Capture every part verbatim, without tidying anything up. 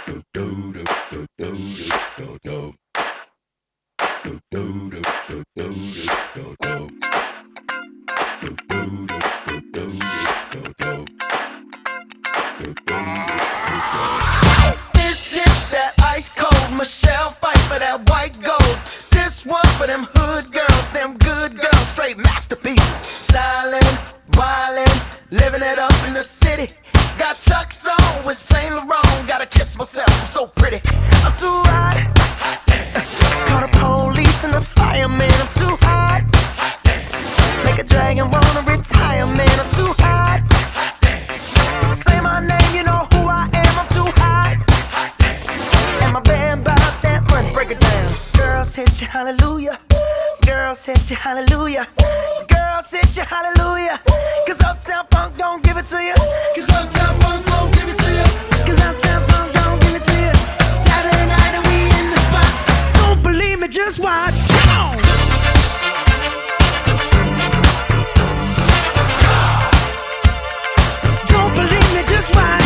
This shit that ice cold Michelle fight for that white gold. This one for them hood girls, them good girls, straight masterpieces. Stylin', wildin', living it up in the city. Got Chuck's on with Saint Laurent. Gotta kiss myself, I'm so pretty. I'm too hot. Call the police and the fireman. I'm too hot. Make a dragon wanna retire, man. I'm too hot. Say my name, you know who I am. I'm too hot. And my band bout that money. Break it down. Girls hit you, hallelujah. Girls hit you, hallelujah. Girls hit you, hallelujah. Cause Uptown Funk don't give it to you. Cause Uptown Funk don't give it to you. Cause Uptown Funk don't give it to you. Saturday night and we in the spot. Don't believe me, just watch. Come on. Don't believe me, just watch.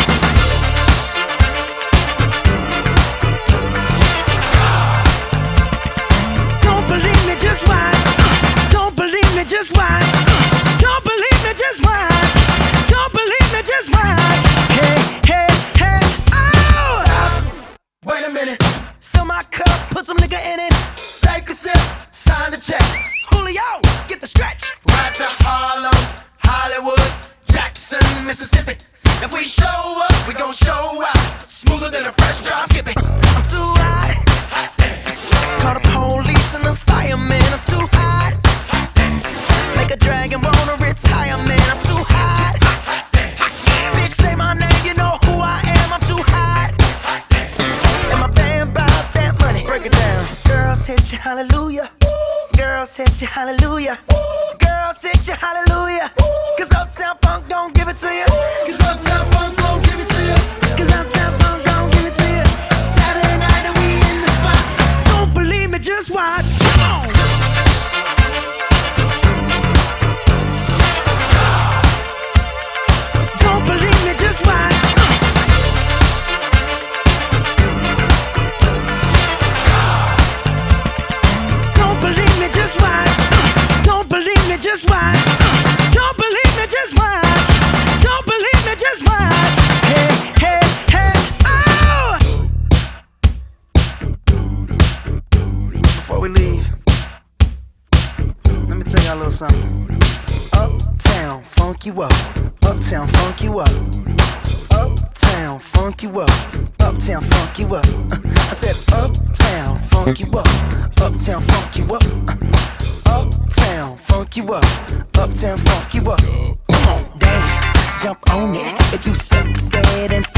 Don't believe me, just watch. Don't believe me, just watch. Don't believe me, just watch. Don't believe me, just watch. Hey, hey, hey, oh! Stop. Wait a minute. Fill my cup, put some nigga in it. Take a sip, sign the check. Julio, get the stretch. Right to Harlem, Hollywood, Jackson, Mississippi. If we show up, we gon' show out. Smoother than a fresh drop skipping. I'm too hot. Call the police and the fireman. I'm too hot. Make a dragon wanna retire, man. I'm too hot. Bitch, say my name, you know who I am. I'm too hot. And my band bout that money. Break it down. Girls hit you, hallelujah. Girls hit you, hallelujah. Girls hit you, hallelujah. Cause Uptown Funk don't give it to you. Cause Uptown Funk don't give it to you. Cause Uptown Funk don't give it to you. Saturday night and we in the spot. Don't believe me, just watch. Come on. Don't believe me, just watch. Don't believe me, just watch. Don't believe me, just watch. Don't believe me, just watch. Don't believe me, just watch. Hey, hey, hey, oh! Before we leave, let me tell y'all a little something. Uptown, funk you up. Uptown, funk you up. Uptown, funk you up. Uptown, funk you up. I said uptown, funk you up. Uptown, funk you up. Uptown, funk you up. Uptown, funk you up. Come on, dance, jump on it. If you suck, say it and